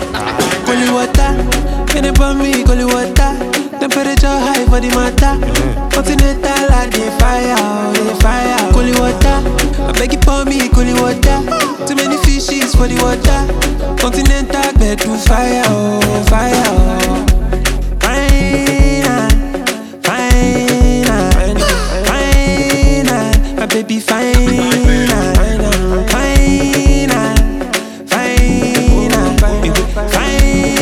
Holy water, can it burn me, holy water. Temperature high for the matter. Continental like the fire, the fire. Holy water, I beg you pour me, holy water. Too many fishes for the water. Continental bed to fire, oh, fire, oh. Fine, fine, fine, my baby fine, fine, fine, fine.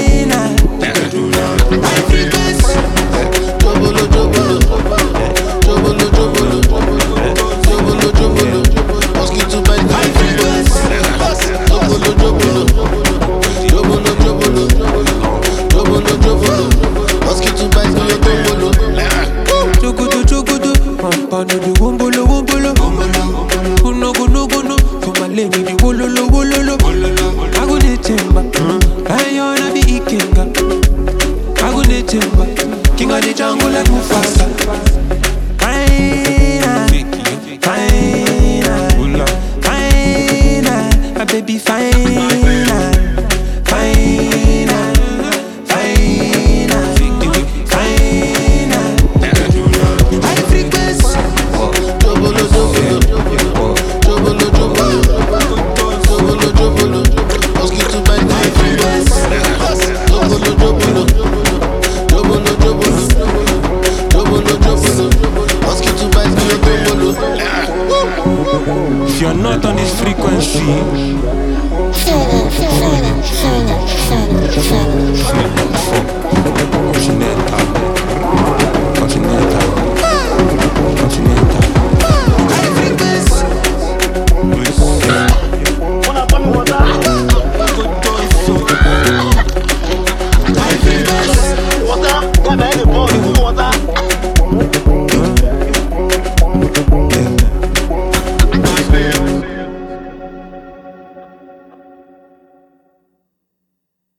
King of the jungle like Mufasa. Fine, fine, fine, my baby fine, fine, fine, fine. High frequency. Mosquito bite high frequency. If you're not on this frequency,